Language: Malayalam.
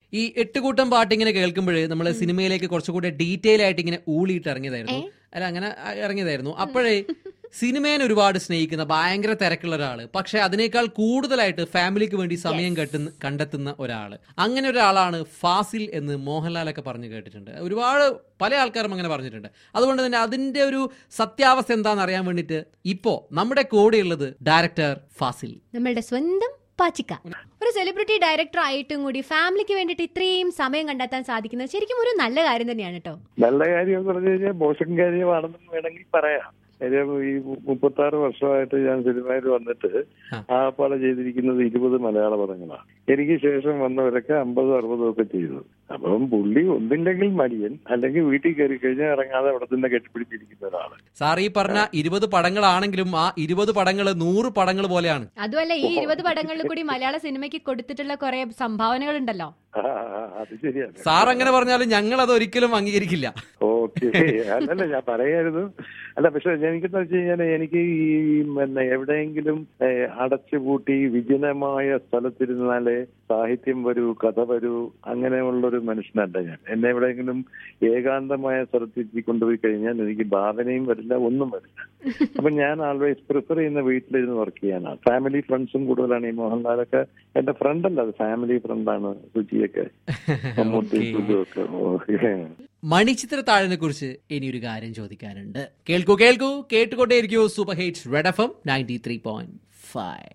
ഈ 8 കൂട്ടം പാട്ട് ഇങ്ങനെ കേൾക്കുമ്പോഴേ നമ്മള് സിനിമയിലേക്ക് കുറച്ചുകൂടെ ഡീറ്റെയിൽ ആയിട്ട് ഇങ്ങനെ ഊളിയിട്ട് ഇറങ്ങിയതായിരുന്നു. അല്ല, അങ്ങനെ ഇറങ്ങിയതായിരുന്നു. അപ്പോഴേ സിനിമേനെ ഒരുപാട് സ്നേഹിക്കുന്ന ഭയങ്കര തിരക്കുള്ള ഒരാള്, പക്ഷെ അതിനേക്കാൾ കൂടുതലായിട്ട് ഫാമിലിക്ക് വേണ്ടി സമയം കണ്ടെത്തുന്ന ഒരാള്, അങ്ങനെ ഒരാളാണ് ഫാസിൽ എന്ന് മോഹൻലാലൊക്കെ പറഞ്ഞു കേട്ടിട്ടുണ്ട്. ഒരുപാട് പല ആൾക്കാരും അങ്ങനെ പറഞ്ഞിട്ടുണ്ട്. അതുകൊണ്ട് തന്നെ അതിന്റെ ഒരു സത്യാവസ്ഥ എന്താണെന്ന് അറിയാൻ വേണ്ടിയിട്ട് ഇപ്പോ നമ്മുടെ കൂടെയുള്ളത് ഡയറക്ടർ ഫാസിൽ, നമ്മളുടെ സ്വന്തം പാച്ചിക്ക. ഒരു സെലിബ്രിറ്റി ഡയറക്ടർ ആയിട്ടും കൂടി ഫാമിലിക്ക് വേണ്ടിയിട്ട് ഇത്രയും സമയം കണ്ടെത്താൻ സാധിക്കുന്നത് ശരിക്കും ഒരു നല്ല കാര്യം തന്നെയാണ് കേട്ടോ. നല്ല കാര്യം പറഞ്ഞു കഴിഞ്ഞാൽ മോശം കാര്യമാണെന്ന് വേണമെങ്കിൽ പറയാം. കാര്യം ഈ 36 വർഷമായിട്ട് ഞാൻ സിനിമയിൽ വന്നിട്ട് ആപ്പാടെ ചെയ്തിരിക്കുന്നത് 20 മലയാള പടങ്ങളാണ്. എനിക്ക് ശേഷം വന്നവരൊക്കെ 50-60 ഒക്കെ ചെയ്തു. അപ്പം പുള്ളി ഒന്നില്ലെങ്കിൽ മടിയൻ, അല്ലെങ്കിൽ വീട്ടിൽ കയറി കഴിഞ്ഞാൽ ഇറങ്ങാതെ അവിടെ തന്നെ കെട്ടിപ്പിടിച്ചിരിക്കുന്ന ഒരാള്. സാർ ഈ പറഞ്ഞ 20 പടങ്ങളാണെങ്കിലും ആ 20 പടങ്ങൾ 100 പടങ്ങൾ പോലെയാണ്. അതുമല്ല, ഈ 20 പടങ്ങളിൽ കൂടി മലയാള സിനിമയ്ക്ക് കൊടുത്തിട്ടുള്ള കുറെ സംഭാവനകൾ ഉണ്ടല്ലോ. അത് ശരിയാണ്. സാർ അങ്ങനെ പറഞ്ഞാലും ഞങ്ങൾ അത് ഒരിക്കലും അംഗീകരിക്കില്ല. ഓക്കെ, അതല്ല ഞാൻ പറയായിരുന്നു. അല്ല, പക്ഷെ എനിക്കെന്താ വെച്ച് കഴിഞ്ഞാൽ എനിക്ക് ഈ എവിടെയെങ്കിലും അടച്ചുപൂട്ടി വിജനമായ സ്ഥലത്തിരുന്നാലേ സാഹിത്യം വരൂ, കഥ വരൂ, അങ്ങനെയുള്ളൊരു മനുഷ്യനല്ല ഞാൻ. എന്നെ എവിടെയെങ്കിലും ഏകാന്തമായ സ്ഥലത്തേക്ക് കൊണ്ടുപോയി കഴിഞ്ഞാൽ എനിക്ക് ഭാവനയും വരില്ല, ഒന്നും വരില്ല. അപ്പൊ ഞാൻ ആൾവേസ് പ്രിഫർ ചെയ്യുന്ന വീട്ടിലിരുന്ന് വർക്ക് ചെയ്യാനാണ്. ഫാമിലി ഫ്രണ്ട്സും കൂടുതലാണ്. ഈ മോഹൻലാലൊക്കെ എന്റെ ഫ്രണ്ട് അല്ല, അത് ഫാമിലി ഫ്രണ്ടാണ്. സുചിയൊക്കെ, മമ്മൂട്ടി, സുഖമൊക്കെ. മണിച്ചിത്രത്താഴിനെ കുറിച്ച് ഇനിയൊരു കാര്യം ചോദിക്കാനുണ്ട്. കേൾക്കൂ കേട്ടുകൊണ്ടേയിരിക്കൂ. Super hits red FM 93.5.